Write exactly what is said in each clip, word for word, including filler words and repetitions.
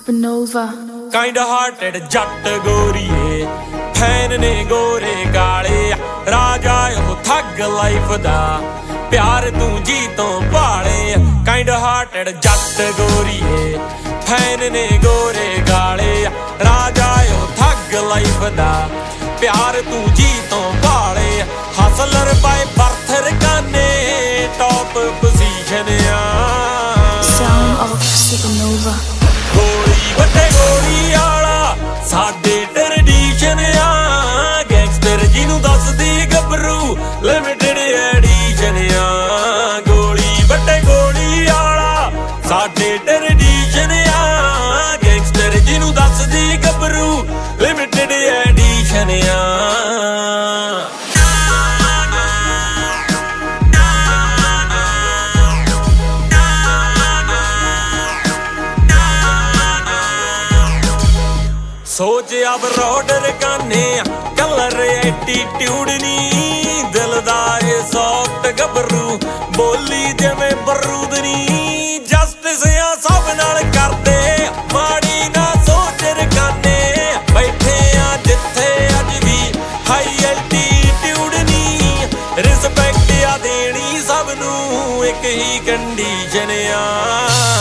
Supernova kind hearted ਜੱਟ ਗੋਰੀਏ fan ਨੇ ਗੋਰੇ ਕਾਲੇ ਰਾਜਾ ਉਹ ਠੱਗ ਲਾਈਫ ਦਾ ਪਿਆਰ ਤੂੰ ਜੀ ਤੋਂ ਭਾਲੇ kind hearted ਜੱਟ ਗੋਰੀਏ ਫੈਨ ਨੇ ਗੋਰੇ ਕਾਲੇ ਰਾਜਾ ਉਹ ਠੱਗ ਲਾਈਫ ਦਾ ਪਿਆਰ ਤੂੰ ਜੀ ਤੋਂ ਭਾਲੇ ਹਸਲਰ ਬਾਈ ਬਰਥ ਰਕਾਨੇ ਟੌਪ ਪੋਜੀਸ਼ਨ ਆ Sound of Supernova ਗੋਲੀ ਵੱਡੇ ਗੋਲੀ ਆਲਾ ਸਾਡੇ ਟ੍ਰੈਡੀਸ਼ਨ ਆ ਗੈਂਗਸਟਰ ਜਿਹਨੂੰ ਦੱਸਦੀ ਗੱਭਰੂ ਲਿਮਿਟਡ ਐਡੀਸ਼ਨ ਆ ਗੋਲੀ ਵੱਡੇ ਗੋਲੀ ਆਲਾ ਸਾਡੇ ਟ੍ਰੈਡੀਸ਼ਨ ਆ ਗੈਂਗਸਟਰ ਜਿਹਨੂੰ ਦੱਸਦੀ ਗੱਭਰੂ ਲਿਮਿਟਡ ਐਡੀਸ਼ਨ ਆ सोच अब रोडर गाने कलर एटीट्यूड नी दिलदार सॉफ्ट गबरू बोली जिवें बरूद नी जस्टिस आ सब नाल करदे माड़ी ना सोच रकाने बैठे आ जिथे अज भी हाई एटीट्यूड नी रिस्पेक्ट आ देनी सब नू एक ही कंडीशन आ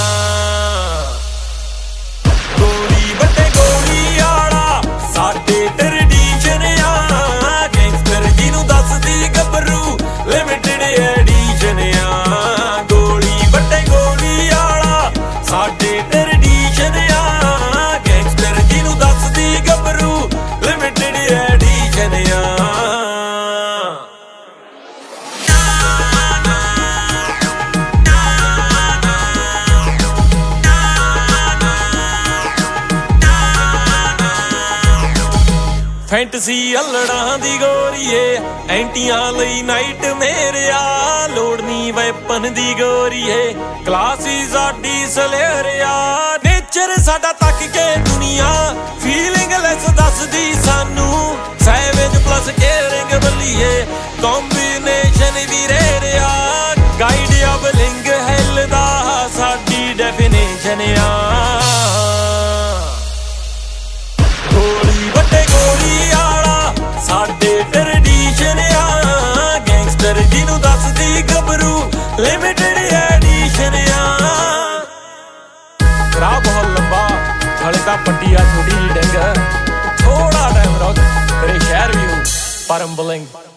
ਲਿਮਿਟਡ ਐਡੀਸ਼ਨ ਆ ਗੋਲੀ ਵੱਡੇ ਗੋਲੀ ਆਲਾ ਸਾਡੇ ਟ੍ਰੈਡੀਸ਼ਨ ਆ ਗੈਂਗਸਟਰ ਜਿਹਨੂੰ ਦੱਸਦੀ ਗੱਭਰੂ ਲਿਮਿਟਡ ਐਡੀਸ਼ਨ ਆ ਫੈਂਟਸੀ ਅਲੜਾਂ ਦੀ ਗੋਰੀਏ ਐਂਟੀਆਂ ਲਈ ਨਾਈਟ ਮੇਰਿਆ ਲੋੜ ਨੀ ਵੈਪਨ ਦੀ ਗੋਰੀਏ ਕਲਾਸੀ ਸਾਡੀ ਸਲੇਰਿਆ ਨੇਚਰ ਸਾਡਾ ਤੱਕ ਕੇ ਦੁਨੀਆ ਫੀਲਿੰਗ ਲੈਸ ਦੱਸਦੀ ਸਾਨੂੰ ਸੈਵੇਜ ਪਲਸ ਕੇਅਰਿੰਗ ਬੱਲੀਏ ਕੰਬੀਨੇਸ਼ਨ ਵੀ ਰੇਰਿਆ ਗਾਈਡ ਆਫ ਲਿੰਗ ਹੈਲ ਦਾ ਸਾਡੀ ਡੈਫੀਨੇਸ਼ਨ ਆ ਗੋਲੀ ਵੱਡੇ ਗੋਲੀ ਆਲਾ ਸਾਡੇ ਟ੍ਰੈਡੀਸ਼ਨ ਆ ਗੈਂਗਸਟਰ ਜਿਹਨੂੰ ਦੱਸਦੀ ਗੱਭਰੂ ਲਿਮਿਟਡ ਐਡੀਸ਼ਨ ਆ ਰਾਹ ਬਹੁਤ ਲੰਬਾ ਹਲੇ ਤਾਂ ਪੱਟੀ ਆ ਛੋਟੀ ਜਿਹੀ ਡੰਗ ਥੋੜਾ ਟਾਈਮ ਰੁਕ ਤੇਰੇ ਸ਼ਹਿਰ ਵੀ ਪਰੰਬਲਿੰਗ